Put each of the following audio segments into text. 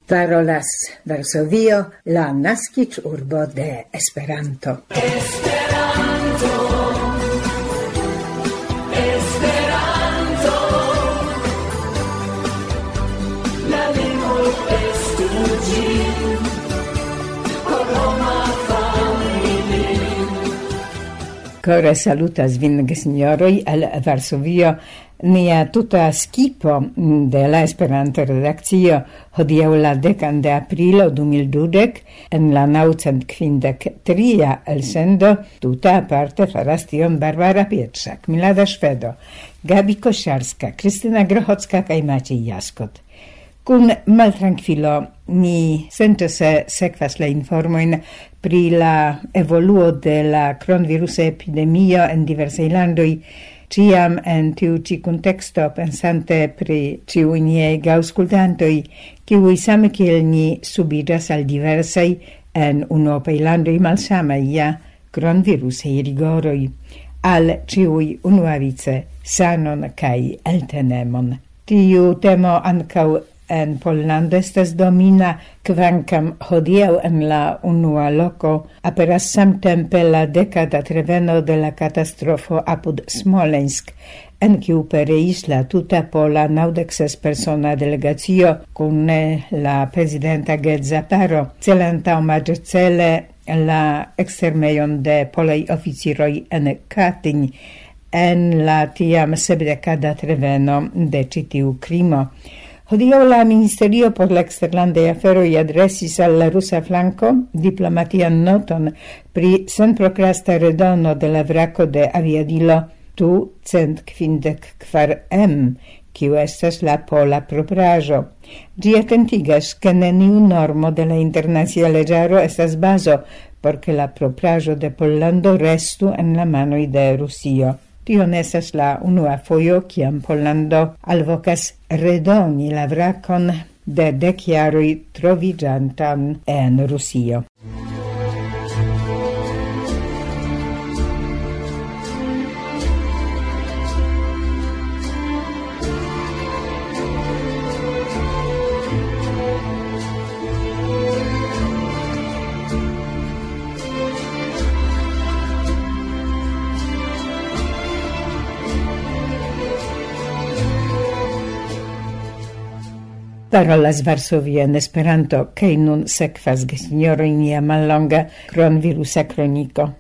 Parolas Varsovio, la naskiĝurbo de Esperanto. Kore salutas vin gesinjoroj el Varsovio. Nia tuta skipo de la Esperanto redakcio hodiaŭ la 10 de aprilo 2020 en la 953 elsendo tuta aparte faras tion Barbara Pietrzak, Milada Szwedo, Gabi Kosiarska, Krystyna Grochocka kaj Maciej Jaskot. Kun maltrankvilo ni sentose sekvas la informojn pri la evoluo de la kronvirusa epidemio en diversaj landoj, ciam en tiu ci contexto pensante pri ciu niei gauscultantoi, kiui same kiel ni subigas al diversai en unuopei landoi malsamai ja kronvirusei rigoroi, al ciui unuavice sanon kai eltenemon. Tiu temo ancau en Pollando estas domina, kvankam hodiaŭ en la unua loko aperas samtempe la dekada reveno de la katastrofo apud Smolensk, en kiu pereis la tuta pola 96 persona delegacio kun la prezidenta Gedza Paro, celanta omaĝcele la ekstermejon de polaj oficiroj en Katyń en la tiam sepdekada reveno de ĉi tiu krimo. Hodiaŭ la Ministerio por la eksterlandaj aferoj adresis al la rusa flanko diplomatian noton pri senprokrasta redono de la vrako de aviadilo Tu-154M, kiu estas la pola propraĵo. Ĝi atentigas, ke neniu normo de la internacia leĝaro estas bazo por ke la propraĵo de Pollando restu en la manoj de Rusio. Tio estas la unua fojo kiam Pollando alvokas redoni la vrakon de 10 jaroj troviĝantan en Rusio. Parolas Varsovia en Esperanto, kaj nun sekvas gesinjoroj nia mallonga kronvirusa kroniko.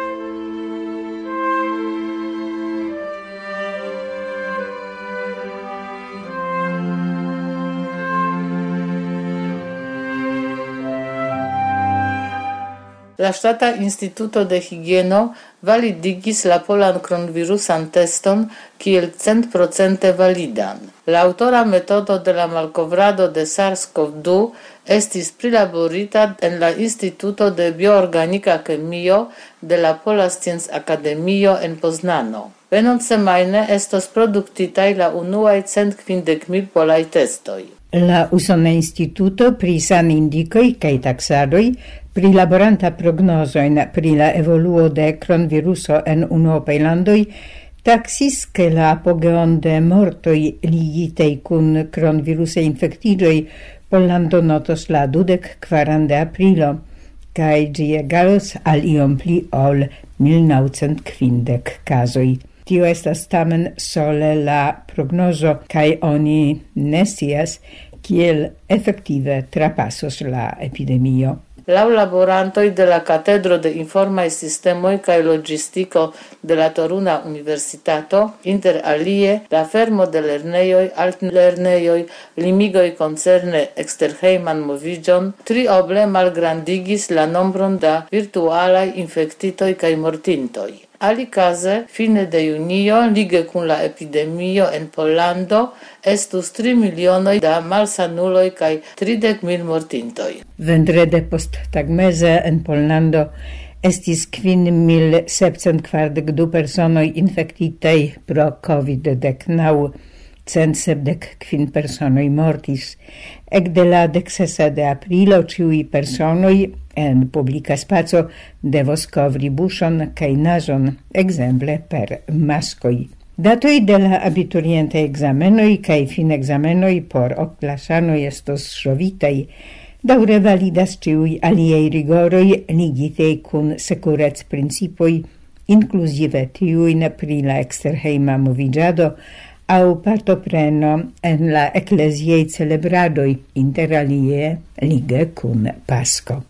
La Ŝtata Instituto de Higieno validigis la polan kronvirusan teston kiel 100% validan. La autora metodo de la malkovrado de SARS-CoV-2 estis prilaborita en la Instituto de Bioorganika Kemio de la Pola Scienc-Akademio en Poznano. Venontsemajne estos produktitaj la unuaj 150,000 polaj testoj. La Usona Instituto pri sanindikoj kaj taksadoj prilaboranta prognozojn pri la evoluo de kronviruso en unuopaj landoj taksis, ke la apogeon de mortoj ligitaj kun kronvirusa infektiĝoj Pollando notos la 24 de aprilo, kaj ĝi egalos al iom pli ol 1950 kazoj. Tio estas tamen sole la prognozo, kaj oni ne scias kiel efektive trapasos la epidemio. Laŭ laborantoj de la Katedro de Informaj Sistemoj kaj Logistiko de la Toruna Universitato, inter alie la fermo de lernejoj, altlernejoj, limigoj koncerne eksterhejman moviĝon, trioble malgrandigis la nombron da virtualaj infektitoj kaj mortintoj. Alikaze, fine de junio, lige kun la epidemio en Pollando, estus 3 milionoj da malsanuloj kaj 30,000 mortintoj. Vendrede post tagmeze en Pollando estis 5,742 personoj infektitaj pro COVID-19. 175 personoj mortis. Ekde la 16 de aprilo ĉiuj personoj en publika spaco devos kovri buŝon kaj nazon, ekzemple per maskoj. Datoj de la abiturienta examenoi cae fin examenoi por oclasanoi estos shovitai, daure validas ciui aliei rigoroi ligitei cun securets principoi, inclusive tiuin pri la exterheima movigiado, au partopreno en la ecclesiei celebradoi, inter alie lige cun Pasco.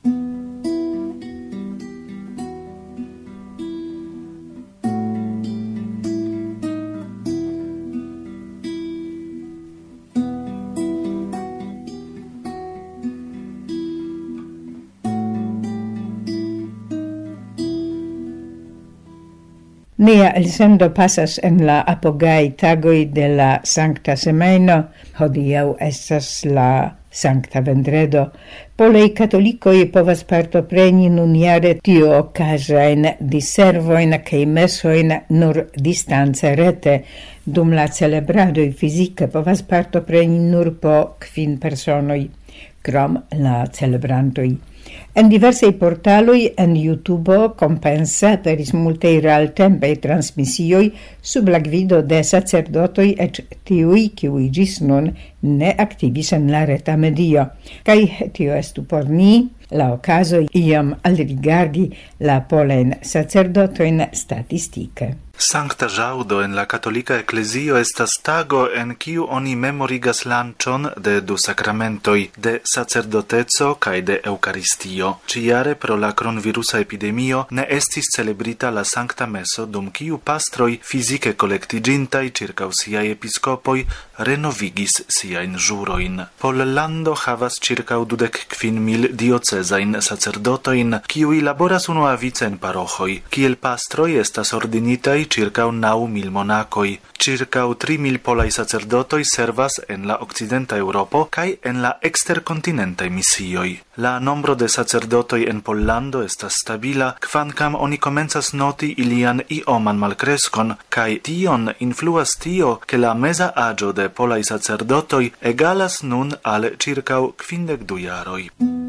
Nia elsendo passas en la apogai tagoi de la Sancta Semeno, hodiau estas la Sancta Vendredo. Polei catolicoi povas partopreni nun jare tio okazain diservoin cae mesoin nur distance rete, dum la celebradoi fizike povas partopreni nur po 5 personoi, krom la celebrantoi. En diversei portaloi en YouTube compensa peris multei realtempei transmissioi sub la gvido de sacerdotoi et tiui kiui gis nun ne activis en la reta medio. Cai tio estu por ni la ocaso iam alrigardi la polen sacerdotoin statistike. Sancta Jaudo en la Catolica Ecclesio estas tago en kiu oni memorigas lancion de du sacramentoi de sacerdoteco kaj de Eucaristio. Ciare pro la cronvirusa epidemio ne estis celebrita la Sancta Meso, dum kiu pastroi fizike kolektiĝintaj ĉirkaŭ siaj episkopoj renovigis siajn ĵurojn. Pollando havas ĉirkaŭ 25,000 diocezajn sacerdotojn, kiuj laboras unuavice en paroĥoj. Kiel pastroj estas ordinitaj circa 9,000 monacoi. Circa 3,000 polai sacerdotoi servas en la occidenta Europo kai en la extercontinentai missioi. La nombro de sacerdotoi en Pollando estas stabila, kvankam oni komencas noti ilian ioman malcrescon, kai tion influas tio, ke la meza aĝo de polai sacerdotoi egalas nun al circa 52 jaroj.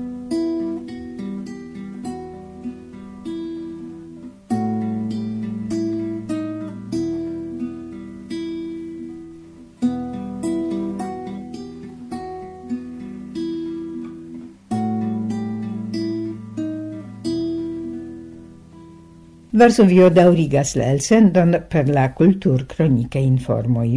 Varsovio daŭrigas la elsendon per la kultur-kronika informoj.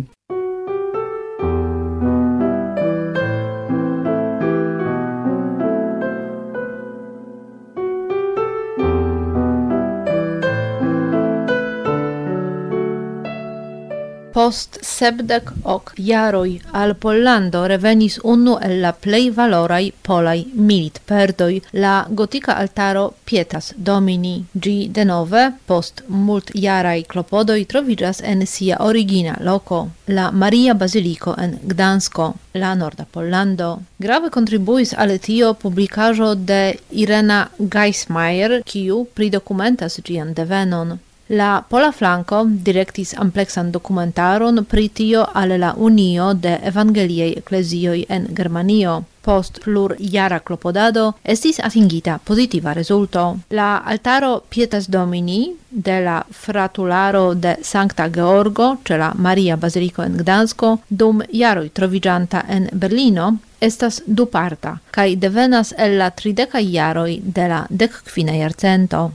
Post 70 jaroj al Pollando revenis unu el la plej valoraj polaj militperdoj, la gotika altaro Pietas Domini. Ĝi denove, post multjaraj klopodoj, troviĝas en sia origina loko, la Maria Baziliko en Gdansko, la norda Pollando. Grave kontribuis al tio publikaĵo de Irena Geismayer, kiu pridokumentas ĝian devenon. La pola flanco directis amplexan documentaron pri tio al la Unio de Evangeliei Ecclesioi en Germanio. Post plurjara klopodado estis atingita pozitiva rezulto. La altaro Pietas Domini de la fratularo de Sancta Georgo ĉe la Maria Baziliko en Gdansko dum jaroj troviĝanta en Berlino estas duparta kaj devenas el la 30 jaroj de la 15 jarcento.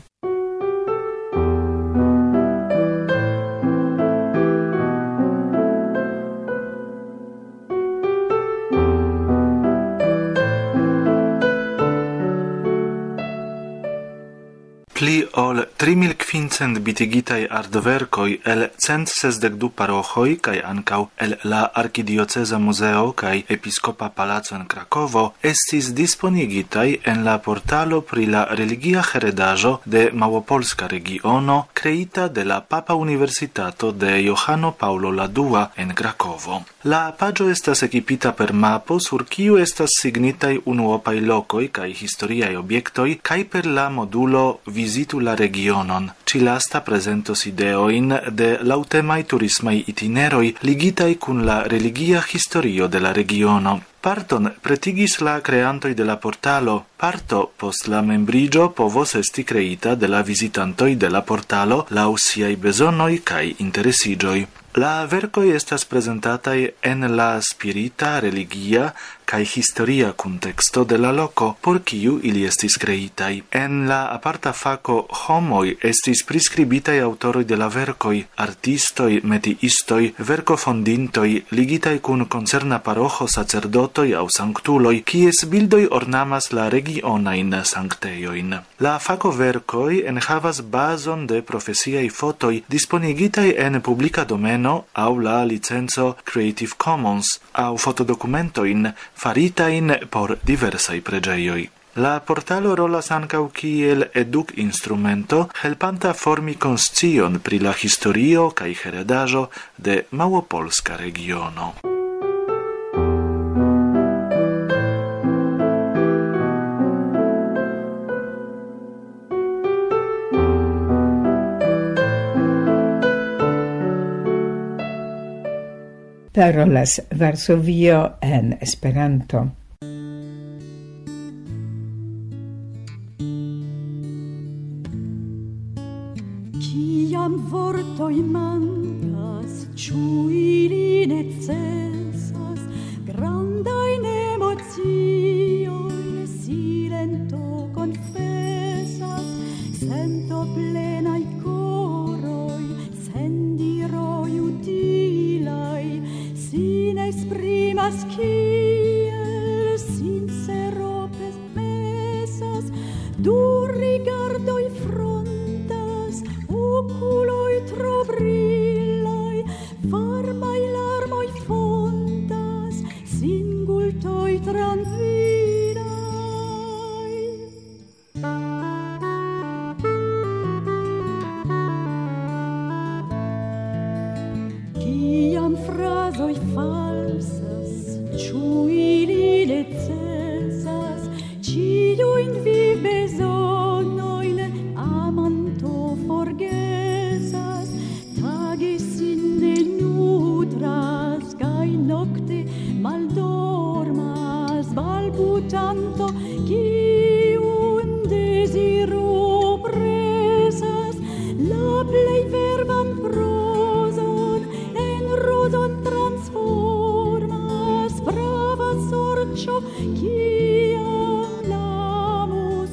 Pli ol 3,500 bitigitaj artverkoj el 162 paroĥoj kaj ankaŭ el la Arkidioceza Muzeo kaj Episkopa Palaco en Krakovo estis disponigitaj en la portalo pri la religia heredaĵo de Małopolska regiono kreita de la Papa Universitato de Johano Paulo la II en Krakovo. La paĝo estas ekipita per mapo sur kiu estas signitaj unuopaj lokoj kaj historiaj objektoj kaj per la modulo Vizitu la regionon. Ci lasta prezentos ideojn de lautemaj turismaj itineroj ligitaj kun la religia historio de la regiono. Parton pretigis la creantoj de la portalo, parto post la membriĝo povos esti kreita de la vizitantoj de la portalo laŭ siaj bezonoj kaj interesiĝoj. La verkoj estas prezentataj en la spirita, religia kaj historia kunteksto de la loko, por kiu ili estis kreitaj. En la aparta fako homoj estis priskribitaj aŭtoroj de la verkoj, artistoj, metiistoj, verkofondintoj, ligitaj kun koncerna paroĥo, sacerdotoj aŭ sanktuloj, kies bildoj ornamas la regionajn sanktejojn. La fako verkoj enhavas bazon de profesiaj fotoj disponigitaj en publika domeno aŭ la licenco Creative Commons aŭ fotodokumentojn faritajn por diversaj preĝejoj. La portalo rolas ankaŭ kiel eduk-instrumento, helpanta formi konscion pri la historio kaj heredaĵo de małopolska regiono. Parolas Varsovio en Esperanto. Kiam vortoj mankas, ĉu ili necesas, grandajn emociojn silento konfesas, sento plenaj koroj, sendiroj utilaj, sin esprimas kiel sincero mesas, du rigardoj frontas, oculoi tro brillai, varmai larmoi fontas, singultoi tranquillai. Ciam frasoi falsas, ciu ili necessas, ciuin viv besonoin amanto forgesas, tage sine nutras, cae nocte maldormas, balbutanto cium desiro presas, la plei verban proson en rozon transformas, brava sorcio ciam l'amo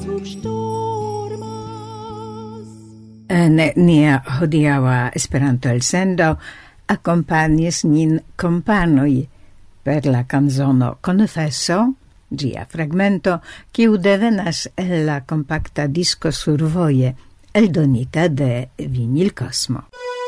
substormas. En nia hodiaŭa Esperanto elsendo akompagnis nin kompanoj per la kanzono Confesso, ĝia fragmento, kiu devenas el la kompakta disko Survoje, eldonita de Vinyl Cosmo.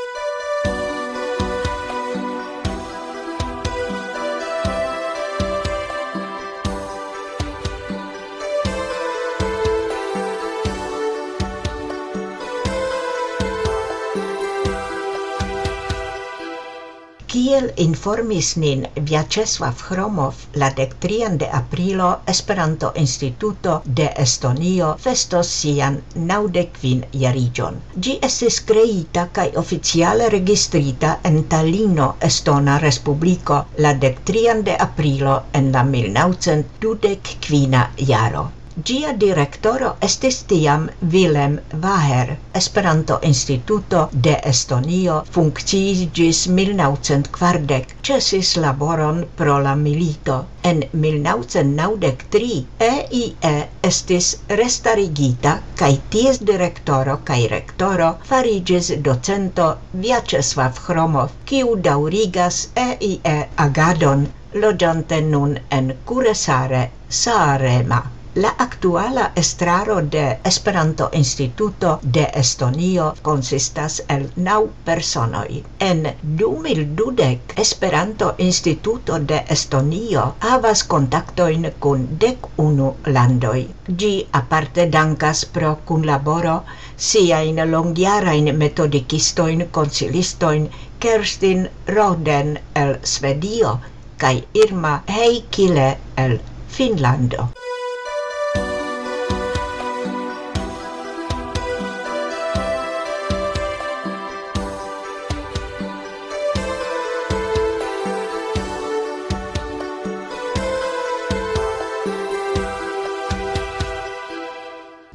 Kiel informis nin Vjaĉeslav Hromov, la 13 de aprilo Esperanto-Instituto de Estonio festos sian 95 jariĝon. Ĝi estis kreita kaj oficiale registrita en Talino, Estona Respubliko, la 13 de aprilo en la 1925 jaro. Ĝia direktoro estis tiam Vilém Vaher. Esperanto-Instituto de Estonio funkciis ĝis 1940, ĉesis laboron pro la milito. En 1993 EIE estis restarigita kaj ties direktoro kaj rektoro fariĝis docento Vjaĉeslav Hromov, kiu daŭrigas EIE agadon, loĝante nun en Kuressaare, Saaremaa. La aktuala estraro de Esperanto-Instituto de Estonio konsistas el 9 personoj. En 2020 Esperanto-Instituto de Estonio havas kontaktojn kun 11 landoj. Ĝi aparte dankas pro kunlaboro siajn longjarajn metodikistojn, konsilistojn Kerstin Roden el Svedio kaj Irma Heikkilä el Finnlando.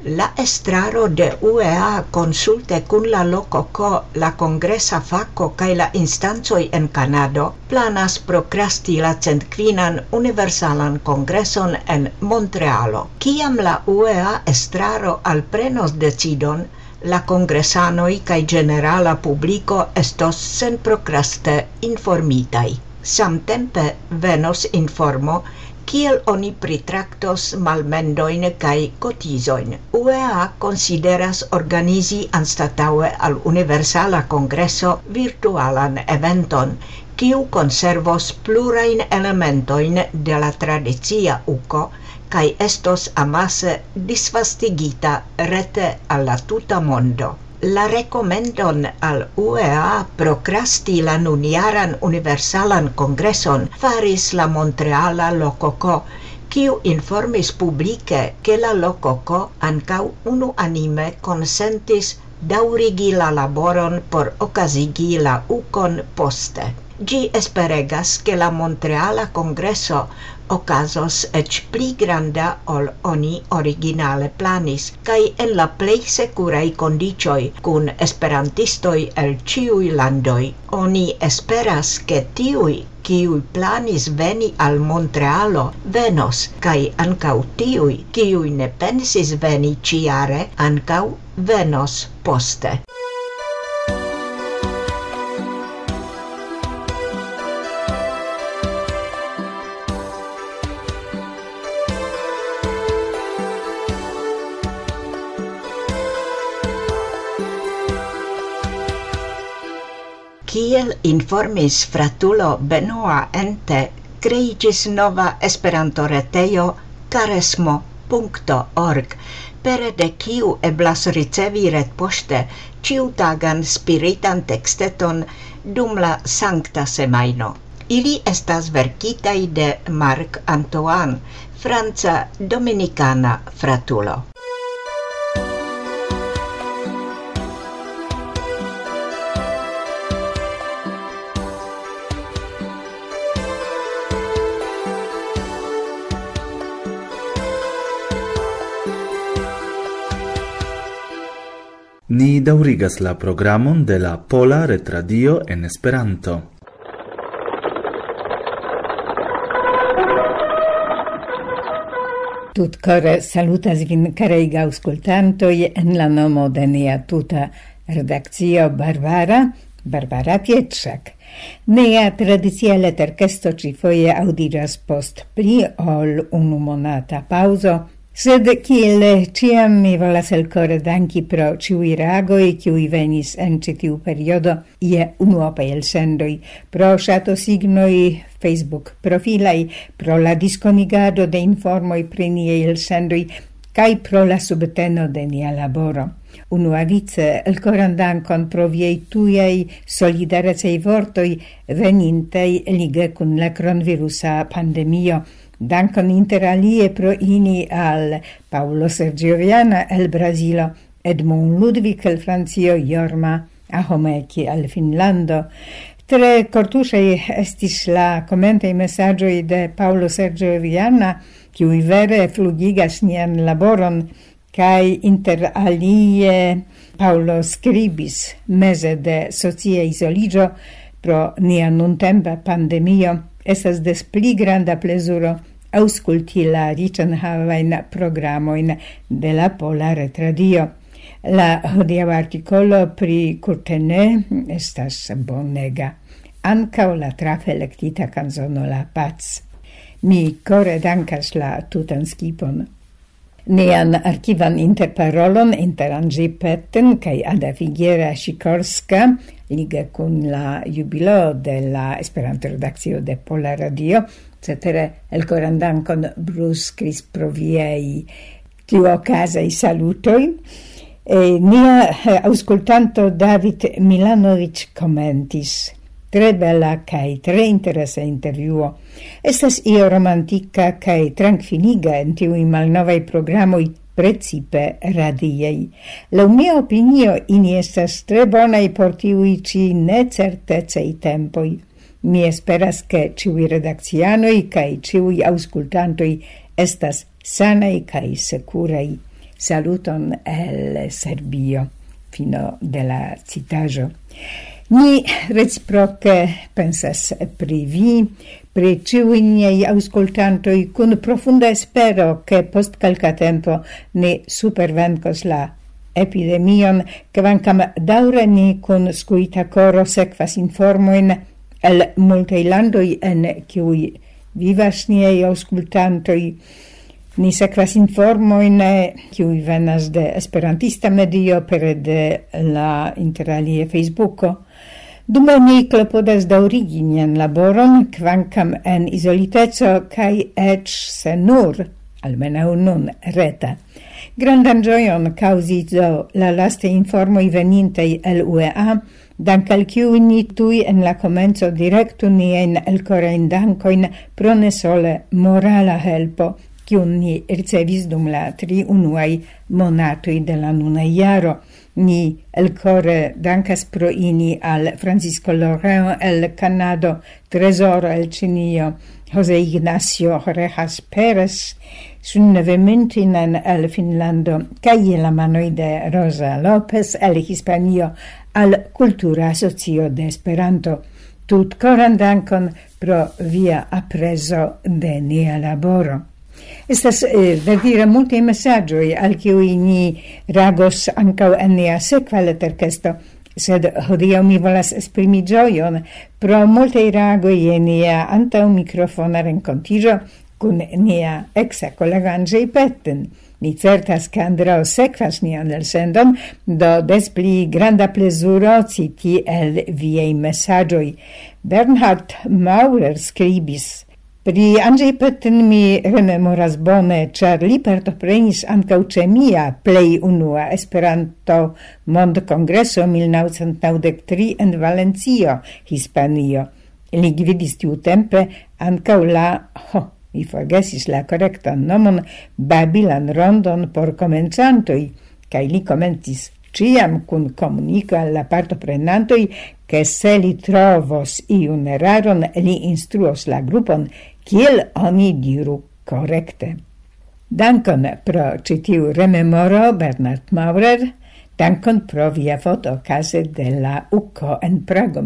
La estraro de UEA consulte cun la LOCOCO, la congresa faco cae la instancoi en Canado planas procrasti la 105 universalan congreson en Montrealo. Ciam la UEA estraro alprenos decidon, la congresanoi cae generala publico estos sen procraste informitai. Samtempe venos informo kiel oni pritraktos malmendoin cae cotizoin. UEA consideras organizi anstataue al Universala Congreso virtualan eventon, kiu conservos plurain elementoin de la tradicia UCO, cae estos amase disvastigita rete alla tuta mondo. La recomendon al UEA procrasti la nuniaran universalan congreson faris la Montreala LOCOCO, kiu informis publice che la LOCOCO ancau unuanime consentis daurigi la laboron por ocasigi la UCON poste. Gi esperegas che la Montreala Congreso ocasos ec pli granda ol oni originale planis, cae en la plei securei condicioi cun esperantistoi el ciui landoi. Oni esperas che tiui, kiui planis veni al Montrealo, venos, cae ancau tiui, kiui ne pensis veni ciare, ancau venos poste. Kiel informis fratulo Benoit Ente, creigis nova esperanto-retejo caresmo.org, pere de kiu eblas ricevi retpoŝte ĉiutagan spiritan teksteton dum la Sankta Semajno. Ili estas verkitaj de Marc Antoine, franca dominikana fratulo. Ni daŭrigas la programon de la Pola Retradio en Esperanto. Tutkore salutas vin, carei aŭskultantoj, en la nomo de nia tuta redakcio Barbara Pietrzak. Nia tradicia leterkesto ĉifoje aŭdiĝas post pli ol unu monata paŭzo, sed kiel ciam mi volas elkore danki pro ciui reagoi, kiui venis en citiu periodo je unuopaj elsendoj, pro ŝatosignoj Facebook profilaj, pro la diskonigado de informoj pri niaj elsendoj, kaj pro la subteno de nia laboro. Unuavice elkoran dankon pro viaj tujaj solidarecaj vortoj venintej lige kun la kronvirusa pandemio. Dankon inter alie pro ini al Paulo Sergio Viana el Brasilo, Edmund Ludwig el Francio, Jorma Ahomeki al Finlando. Tre cortusei estis la comentai messagioi de Paulo Sergio Viana, kiui vere flugigas nian laboron, kai inter alie Paulo scribis meze de socia isoligio pro nia nuntempa pandemio. Estas des pli granda plezuro ausculti la riĉenhavajn programojn de la Pola Retradio. La hodiaŭa artikolo pri Courtenay estas bonega. Ankaŭ la trafe elektita kanzono La Paz. Mi kore dankas la tutan skipon. Nian arkivan interparolon inter Andrzej Petten kaj Ada Figuera Sikorska, lige kun la jubilo de la Esperanto-redakcio de Pola Radio, cetere elkoran dankon bruskis pro viaj tiuokazaj salutoj. Nia aŭskultanto David Milanovic komentis: tre bella kaj tre interesa intervjuo. Estas io romantika kaj trankviliga en tiuj malnovaj programoj, precipe radiaj. Laŭ mia opinio, ili estas tre bonaj por tiuj ĉi necertecaj tempoj. Mi esperas, ke ĉiuj redakcianoj kaj ĉiuj aŭskultantoj estas sanaj kaj sekuraj. saluton el Serbio, fino de la citajo. Ni reciproce pensas pri vi, pri ciui niei auscultantoi, cun profunda espero che post calca tempo ne supervencos la epidemion, che vancam daure ni cun scuita coro sequas informoin el multei landoi en cui vivas niei auscultantoi, ni sequas informoin cui venas de esperantista medio per de la interalie Facebooko. Dume ni klopodas daŭrigi nian laboron, kvankam en izoliteco kaj eĉ se nur, almenaŭ nun, reta. Grandan ĝojon kaŭzis do la laste informoj venintaj el UEA, dank al kiuj ni tuj en la komenco direktu niajn elkorajn dankojn pro ne sole morala helpo, kiun ni ricevis dum la 3 unuaj monatoj de la nuna jaro. Ni elcore dankas pro ini al Francisco Loreo el Canado, Tresoro el Cinio, José Ignacio Rejas Pérez, Sunneve Mintinen el Finlando, cae la manoi de Rosa López el Hispanio al Cultura Asocio de Esperanto. Tut coran dankon pro via apreso de nia laboro. Estas verdire multe messagioi al cui ni ragos ancau en nia sequa lettercesto, sed hodiau mi volas esprimi gioion pro multe ragoi en nia antau microfona rencontigio cun nia exa collega Andrzej Petten. Mi certas che Andreo sequas nian elsendon, do des pli granda plesuro citi el viei messagioi. Bernhard Maurer scribis: Pri Andrzej Petten mi rememoras bone, char li partoprenis ancau ce mia plei unua Esperanto Mond Congresso 1993 en Valencio, Hispanio. Li gvidis tiu tempe ancau la, mi forgesis la correctan nomon, Babilan Rondon por comenzantoi, cae li comentis ciam cun comunico alla partoprenantoi che se li trovos iun eraron, li instruos la grupon kiel oni diru correcte. Dankon pro citiu rememoro, Bernhard Maurer, dankon pro via foto case de la UCO en Prago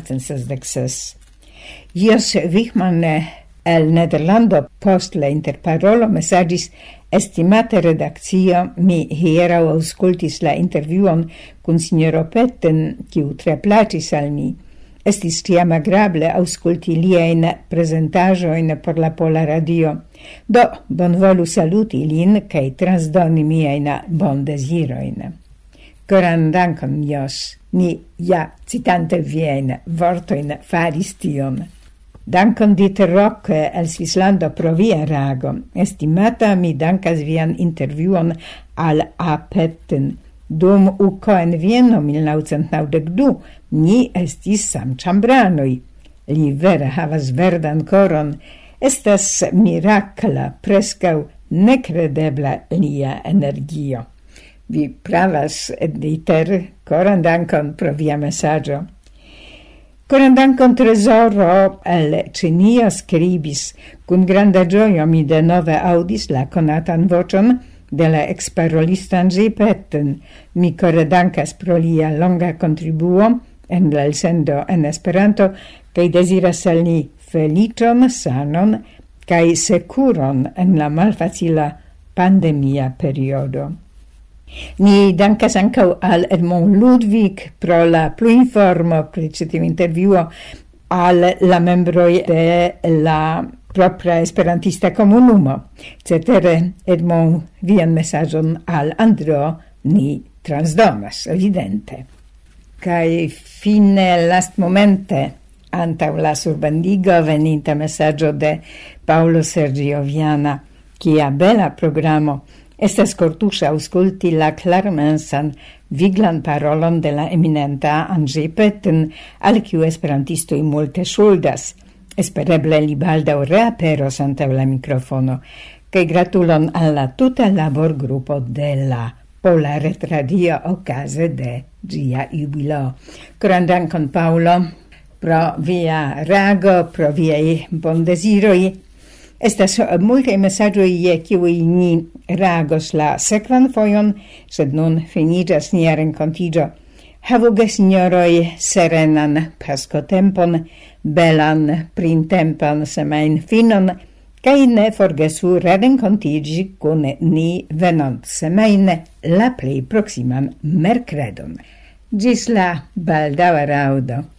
1966. Jos Wichmann el Nederlando post la interparolo messagis: estimate redaccio, mi hierau auscultis la interviuon cun signoro Petten, kiu tre placis al mi. Estis tiam agrable ausculti liein presentajoin por la Pola Radio. Do, bonvolu saluti lin, cae transdoni miain bon desiroin. Coran dankon, Jos, ni ja, citante vien vortoin, faris tion. Dankon Dieter Rocke el Svislando pro via rago. Estimata, mi dankas vian interviuon al A. Petten. Dum UCO en Vieno 1992 ni estis samĉambranoj. Li vere havas verdan koron. Estas mirakla, preskaŭ nekredebla lia energio. Vi pravas, Dieter, koran dankon pro via mesaĝo. Coran dankon Tresoro el Cinio scribis: cun granda gioio mi de nove audis la conatan vocion de la exparolista Andrzej Petten. Mi core dankas pro lia longa contribuo en la elsendo en Esperanto, cae desiras al ni felicion, sanon, cae securon en la malfacila pandemia periodo. Ni dankas ancau al Edmond Ludwig pro la pluinformo pri citiu interviuo, al la membroi de la propria esperantista comunumo. Cetere, Edmond, vian messagion al Andro ni transdonas, evidente. Kai fine last momente, antau la surbandigo, veninta messaggio de Paolo Sergio Viana, kia bela programo. Estas cortusa ausculti la clarmensan viglan parolon de la eminenta Andrzej Petten, al kiu esperantistoi multe ŝuldas. Espereble li baldaŭ reaperos antaŭ la mikrofono. Kaj gratulon al la tuta laborgrupo de la Pola Retradio okaze de ĝia jubileo. Koran dankon, Paŭlo, pro via rago, pro viaj bondeziroj. Estas multe mesaĝoj je kiuj ni reagos la sekvan fojon, sed nun finiĝas nia renkontiĝo. Havu gesinjoroj serenan paskotempon, belan printempan semajnfinon, kaj ne forgesu renkontiĝi kun ni venontsemaine la plej proksiman merkredon. Ĝis la baldaŭa raŭdo.